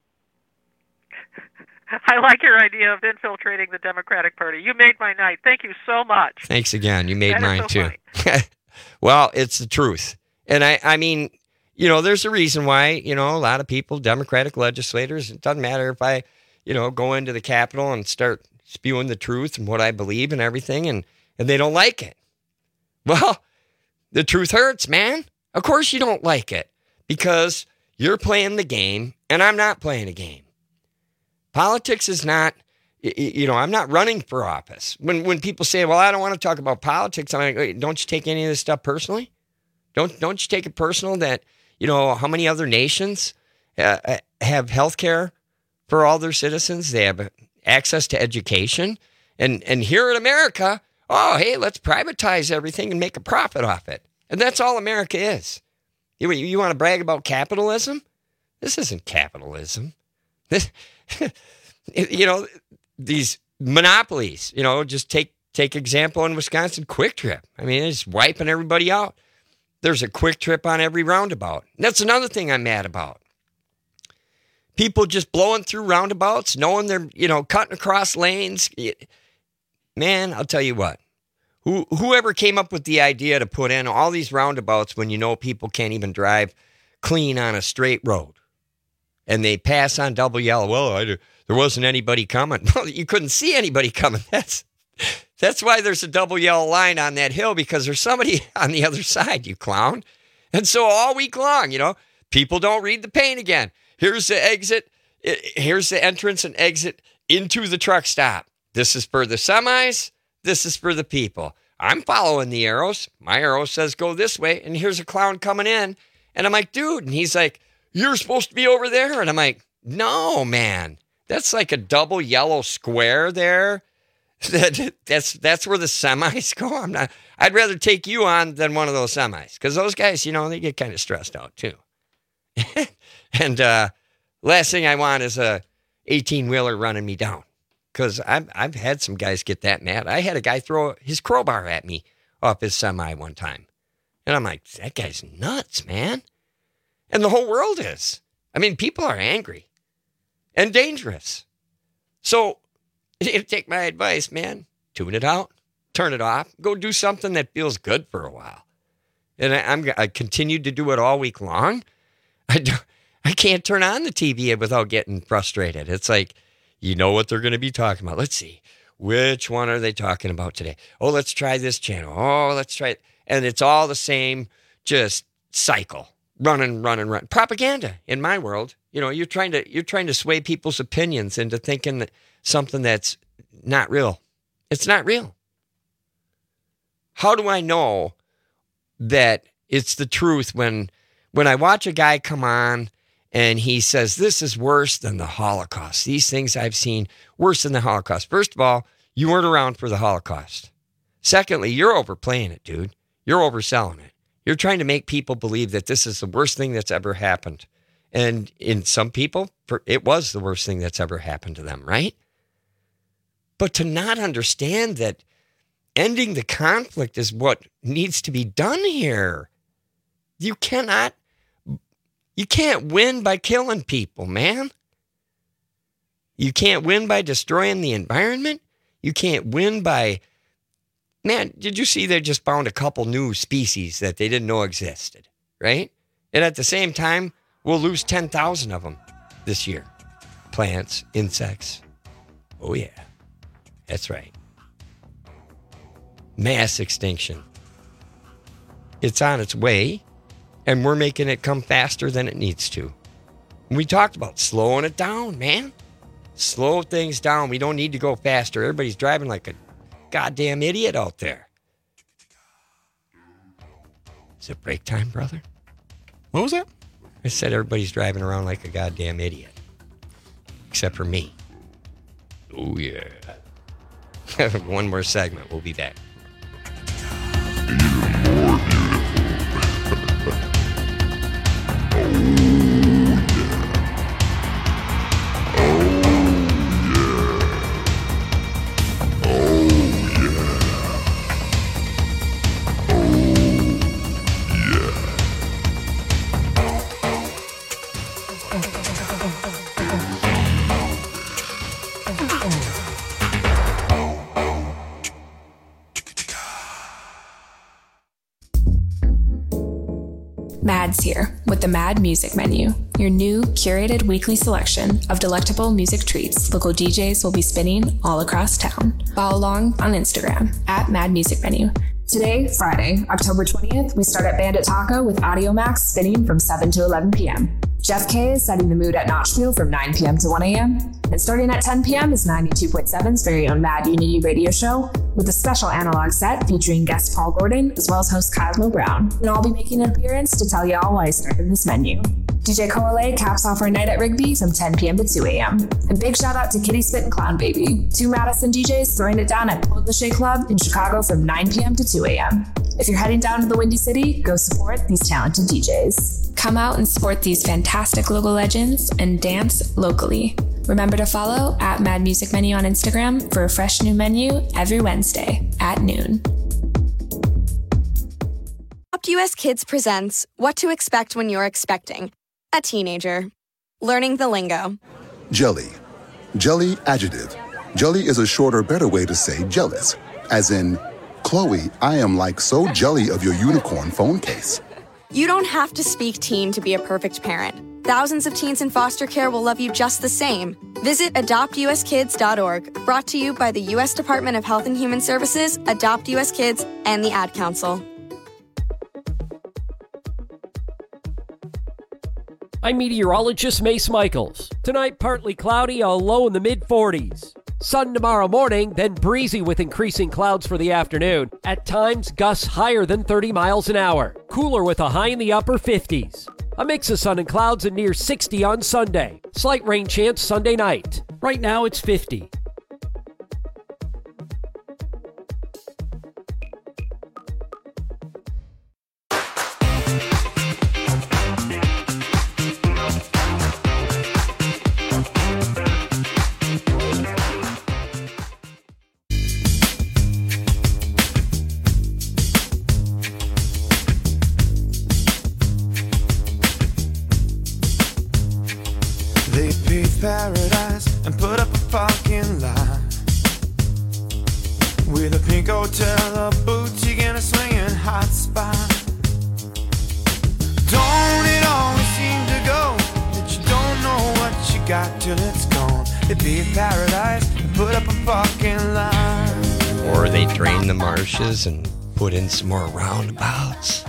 I like your idea of infiltrating the Democratic Party. You made my night. Thank you so much. Thanks again. You made that mine so too. Well, it's the truth. And I, I mean, you know, there's a reason why, you know, a lot of people, Democratic legislators, it doesn't matter if I, you know, go into the Capitol and start spewing the truth and what I believe and everything, and, and they don't like it. Well, the truth hurts, man. Of course you don't like it, because you're playing the game and I'm not playing a game. Politics is not, you know, I'm not running for office. When when people say, well, I don't want to talk about politics, I'm like, wait, don't you take any of this stuff personally? Don't don't you take it personal that, you know, how many other nations uh, have health care for all their citizens? They have access to education. And, and here in America, oh, hey, let's privatize everything and make a profit off it. And that's all America is. You, you want to brag about capitalism? This isn't capitalism. This... You know, these monopolies, you know, just take take example in Wisconsin, Quick Trip. I mean, it's wiping everybody out. There's a Quick Trip on every roundabout. And that's another thing I'm mad about. People just blowing through roundabouts, knowing they're, you know, cutting across lanes. Man, I'll tell you what. Who, whoever came up with the idea to put in all these roundabouts when you know people can't even drive clean on a straight road, and they pass on double yellow. Well, I, there wasn't anybody coming. Well, you couldn't see anybody coming. That's that's why there's a double yellow line on that hill, because there's somebody on the other side, you clown. And so all week long, you know, people don't read the paint again. Here's the exit. Here's the entrance and exit into the truck stop. This is for the semis. This is for the people. I'm following the arrows. My arrow says go this way, and here's a clown coming in. And I'm like, dude. And he's like, you're supposed to be over there. And I'm like, no, man. That's like a double yellow square there. That that's that's where the semis go. I'm not. I'd rather take you on than one of those semis, because those guys, you know, they get kind of stressed out too. And uh, last thing I want is a eighteen wheeler running me down, because I've I've had some guys get that mad. I had a guy throw his crowbar at me off his semi one time, and I'm like, that guy's nuts, man. And the whole world is. I mean, people are angry and dangerous. So, if take my advice, man, tune it out, turn it off, go do something that feels good for a while. And I, I'm I continued to do it all week long. I do, I can't turn on the T V without getting frustrated. It's like, you know what they're going to be talking about. Let's see, which one are they talking about today? Oh, let's try this channel. Oh, let's try it. And it's all the same, just cycle, running, running, running. Propaganda in my world. You know, you're trying to you're trying to sway people's opinions into thinking that something that's not real. It's not real. How do I know that it's the truth when when I watch a guy come on and he says, this is worse than the Holocaust. These things I've seen worse than the Holocaust. First of all, you weren't around for the Holocaust. Secondly, you're overplaying it, dude. You're overselling it. You're trying to make people believe that this is the worst thing that's ever happened. And in some people, it was the worst thing that's ever happened to them, right? But to not understand that ending the conflict is what needs to be done here. You cannot, you can't win by killing people, man. You can't win by destroying the environment. You can't win by, man, did you see they just found a couple new species that they didn't know existed, right? And at the same time, we'll lose ten thousand of them this year. Plants, insects. Oh, yeah. That's right. Mass extinction. It's on its way, and we're making it come faster than it needs to. We talked about slowing it down, man. Slow things down. We don't need to go faster. Everybody's driving like a goddamn idiot out there. Is it break time, brother? What was that? I said everybody's driving around like a goddamn idiot. Except for me. Oh, yeah. One more segment. We'll be back. Mad's here with the Mad Music Menu, your new curated weekly selection of delectable music treats local D Js will be spinning all across town. Follow along on Instagram at Mad Music Menu. Today, Friday, October twentieth, we start at Bandit Taco with Audio Max spinning from seven to eleven p.m. Jeff K is setting the mood at Notchville from nine p.m. to one a.m. And starting at ten p.m. is ninety-two point seven's very own Mad Unity radio show with a special analog set featuring guest Paul Gordon as well as host Cosmo Brown. And I'll be making an appearance to tell y'all why I started this menu. D J Coale caps off our night at Rigby from ten p.m. to two a.m. And big shout out to Kitty Spit and Clown Baby, two Madison D Js throwing it down at Pull the Shea Club in Chicago from nine p.m. to two a.m. If you're heading down to the Windy City, go support these talented D Js. Come out and support these fantastic local legends and dance locally. Remember to follow at Mad Music Menu on Instagram for a fresh new menu every Wednesday at noon. Adopt U S Kids presents What to Expect When You're Expecting a Teenager. Learning the lingo. Jelly. Jelly adjective. Jelly is a shorter, better way to say jealous. As in, Chloe, I am like so jelly of your unicorn phone case. You don't have to speak teen to be a perfect parent. Thousands of teens in foster care will love you just the same. Visit adopt u s kids dot org, brought to you by the U S Department of Health and Human Services, Adopt U S Kids, and the Ad Council. I'm meteorologist Mace Michaels. Tonight, partly cloudy, a low in the mid forties. Sun tomorrow morning, then breezy with increasing clouds for the afternoon. At times, gusts higher than thirty miles an hour. Cooler with a high in the upper fifties. A mix of sun and clouds and near sixty on Sunday. Slight rain chance Sunday night. Right now it's fifty. They paved paradise and put up a parking lot with a pink hotel, a boutique, and a swinging hot spot. Don't it always seem to go that you don't know what you got till it's gone? They paved paradise and put up a parking lot. Or they drain the marshes and put in some more roundabouts.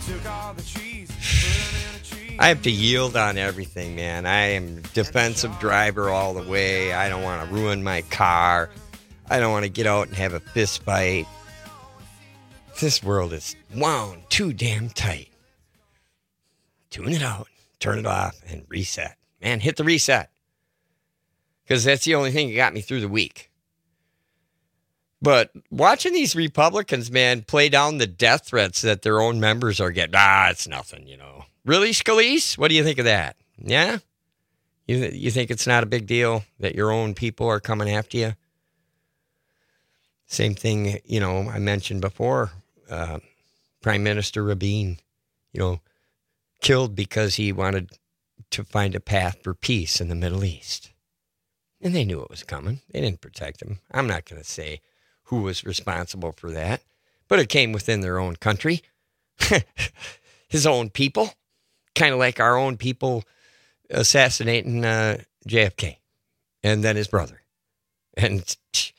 I have to yield on everything, man. I am defensive driver all the way. I don't want to ruin my car. I don't want to get out and have a fist fight. This world is wound too damn tight. Tune it out, turn it off, and reset. Man, hit the reset. Because that's the only thing that got me through the week. But watching these Republicans, man, play down the death threats that their own members are getting. Ah, it's nothing, you know. Really, Scalise? What do you think of that? Yeah? You you think it's not a big deal that your own people are coming after you? Same thing, you know, I mentioned before. Uh, Prime Minister Rabin, you know, killed because he wanted to find a path for peace in the Middle East. And they knew it was coming. They didn't protect him. I'm not going to say who was responsible for that, but it came within their own country. His own people. Kind of like our own people assassinating uh, J F K and then his brother and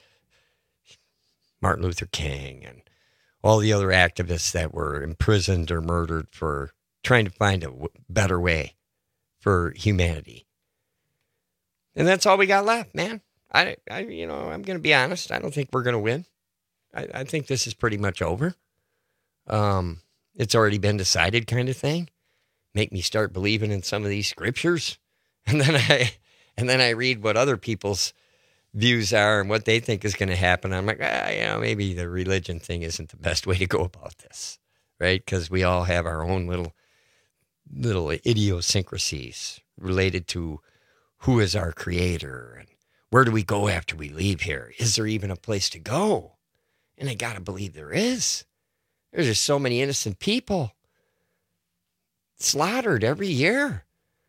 Martin Luther King and all the other activists that were imprisoned or murdered for trying to find a w- better way for humanity. And that's all we got left, man. I, I you know, I'm going to be honest. I don't think we're going to win. I, I think this is pretty much over. Um, it's already been decided kind of thing. Make me start believing in some of these scriptures. And then I and then I read what other people's views are and what they think is going to happen. I'm like, ah, you know, maybe the religion thing isn't the best way to go about this, right? Because we all have our own little little idiosyncrasies related to who is our creator and where do we go after we leave here? Is there even a place to go? And I got to believe there is. There's just so many innocent people slaughtered every year.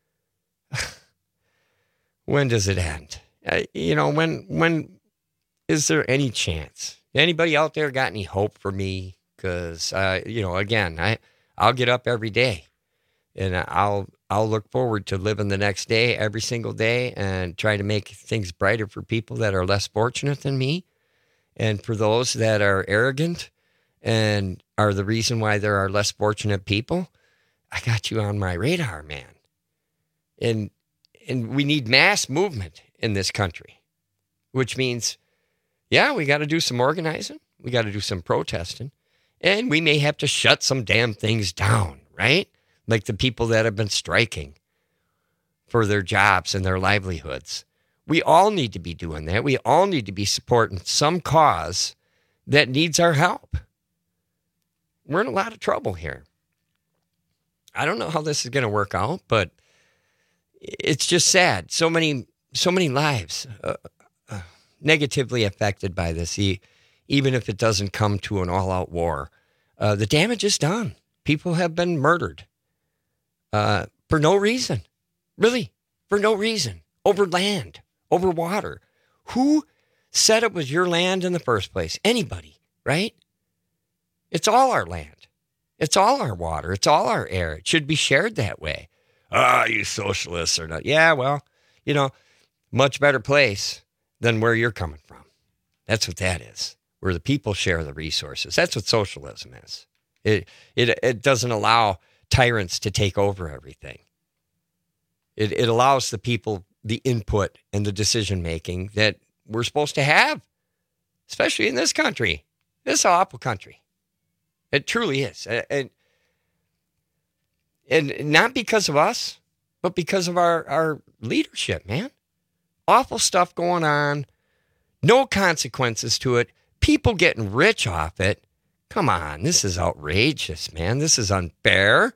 When does it end? Uh, you know, when when is there any chance? Anybody out there got any hope for me? Because uh, you know, again, I I'll get up every day, and I'll I'll look forward to living the next day every single day and try to make things brighter for people that are less fortunate than me, and for those that are arrogant and are the reason why there are less fortunate people. I got you on my radar, man. And and we need mass movement in this country, which means, yeah, we got to do some organizing. We got to do some protesting. And we may have to shut some damn things down, right? Like the people that have been striking for their jobs and their livelihoods. We all need to be doing that. We all need to be supporting some cause that needs our help. We're in a lot of trouble here. I don't know how this is going to work out, but it's just sad. So many, so many lives uh, uh, negatively affected by this, even if it doesn't come to an all-out war. Uh, the damage is done. People have been murdered uh, for no reason. Really, for no reason. Over land, over water. Who said it was your land in the first place? Anybody, right? It's all our land. It's all our water. It's all our air. It should be shared that way. Ah, oh, you socialists are not. Yeah, well, you know, much better place than where you're coming from. That's what that is, where the people share the resources. That's what socialism is. It it it doesn't allow tyrants to take over everything. It it allows the people the input and the decision making that we're supposed to have, especially in this country. This is an awful country. It truly is. And, and not because of us, but because of our, our leadership, man. Awful stuff going on. No consequences to it. People getting rich off it. Come on, this is outrageous, man. This is unfair.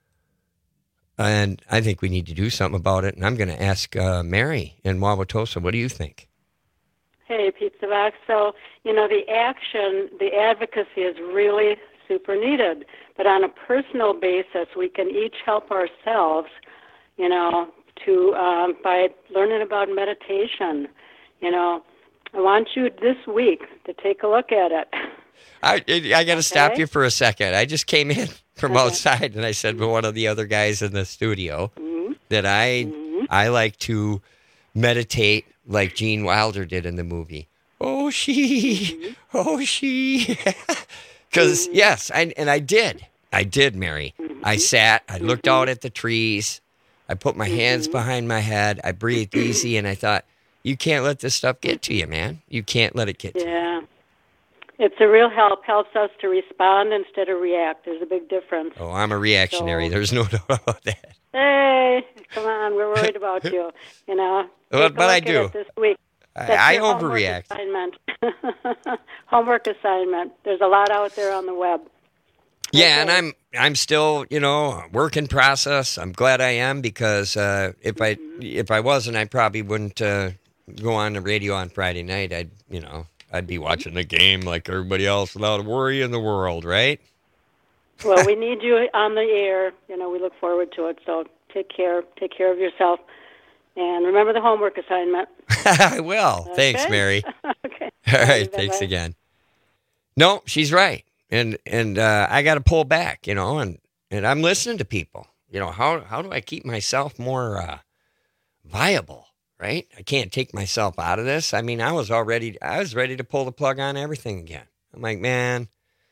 And I think we need to do something about it. And I'm going to ask uh, Mary in Wauwatosa, what do you think? Hey, Pizza Box. So, you know, the action, the advocacy is really super needed. But on a personal basis, we can each help ourselves, you know, to um, by learning about meditation. You know, I want you this week to take a look at it. I I got to okay. stop you for a second. I just came in from outside, and I said to one of the other guys in the studio mm-hmm. that I mm-hmm. I like to meditate like Gene Wilder did in the movie. Oh, she, mm-hmm. oh, she. Because, mm-hmm. yes, I, and I did. I did, Mary. Mm-hmm. I sat, I looked mm-hmm. out at the trees. I put my mm-hmm. hands behind my head. I breathed easy, and I thought, you can't let this stuff get to you, man. You can't let it get to you. Yeah. It's a real help. Helps us to respond instead of react. There's a big difference. Oh, I'm a reactionary. So, there's no doubt about that. Hey, come on. We're worried about you. You know. Well, but I do. This week. I, I overreact. Homework assignment. Homework assignment. There's a lot out there on the web. Yeah, okay. and I'm I'm still, you know, work in process. I'm glad I am because uh, if I if I wasn't, I probably wouldn't uh, go on the radio on Friday night. I'd, you know, I'd be watching the game like everybody else without a worry in the world, right? Well, we need you on the air. You know, we look forward to it. So take care. Take care of yourself. And remember the homework assignment. I will. Okay? Thanks, Mary. Okay. All right. Bye-bye. Thanks again. No, she's right. And and uh, I got to pull back, you know, and, and I'm listening to people. You know, how how do I keep myself more uh, viable, right? I can't take myself out of this. I mean, I was already, I was ready to pull the plug on everything again. I'm like, man,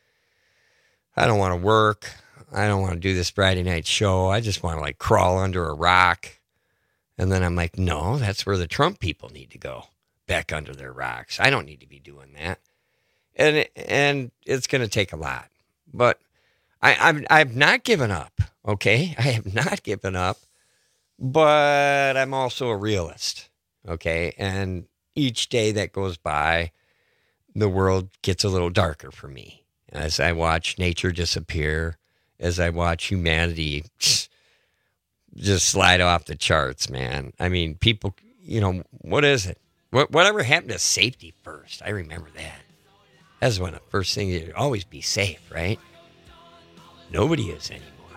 I don't want to work. I don't want to do this Friday night show. I just want to like crawl under a rock. And then I'm like, no, that's where the Trump people need to go, back under their rocks. I don't need to be doing that. And it, and it's going to take a lot. But I, I've, I've not given up, okay? I have not given up. But I'm also a realist, okay? And each day that goes by, the world gets a little darker for me. As I watch nature disappear, as I watch humanity just slide off the charts, man. I mean, people, you know, what is it? What, whatever happened to safety first? I remember that. That's one of the first things. You always be safe, right? Nobody is anymore.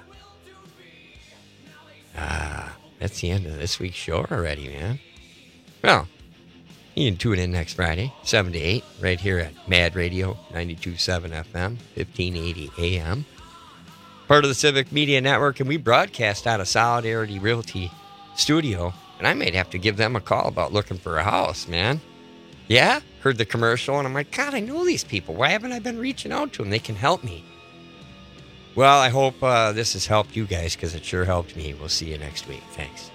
Ah, that's the end of this week's show already, man. Well, you can tune in next Friday, seven to eight, right here at Mad Radio, ninety-two point seven F M, fifteen eighty A M. Part of the Civic Media Network, and we broadcast out of Solidarity Realty Studio. And I might have to give them a call about looking for a house, man. Yeah? Heard the commercial, and I'm like, God, I know these people. Why haven't I been reaching out to them? They can help me. Well, I hope uh, this has helped you guys, because it sure helped me. We'll see you next week. Thanks.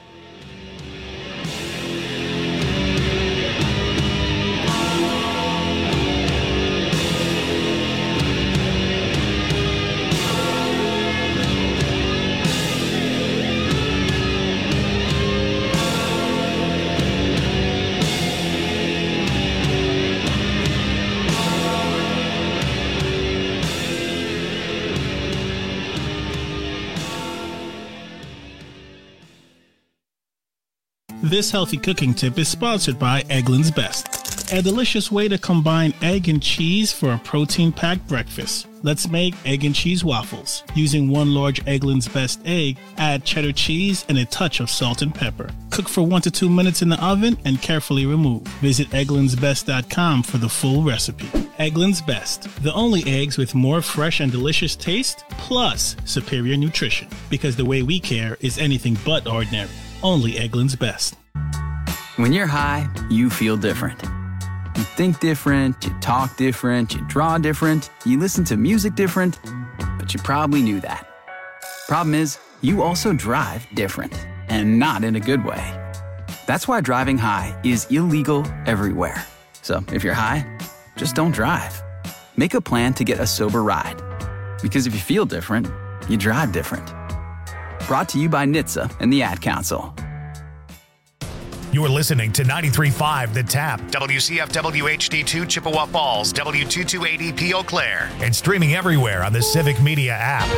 This healthy cooking tip is sponsored by Eggland's Best, a delicious way to combine egg and cheese for a protein-packed breakfast. Let's make egg and cheese waffles. Using one large Eggland's Best egg, add cheddar cheese and a touch of salt and pepper. Cook for one to two minutes in the oven and carefully remove. Visit egglands best dot com for the full recipe. Eggland's Best, the only eggs with more fresh and delicious taste, plus superior nutrition. Because the way we care is anything but ordinary. Only Eggland's Best. When you're high, you feel different. You think different, you talk different, you draw different, you listen to music different, but you probably knew that. Problem is, you also drive different, and not in a good way. That's why driving high is illegal everywhere. So if you're high, just don't drive. Make a plan to get a sober ride. Because if you feel different, you drive different. Brought to you by N H T S A and the Ad Council. You're listening to ninety-three point five The Tap, W C F W H D two Chippewa Falls, W two two eight E P Eau Claire, and streaming everywhere on the Civic Media app.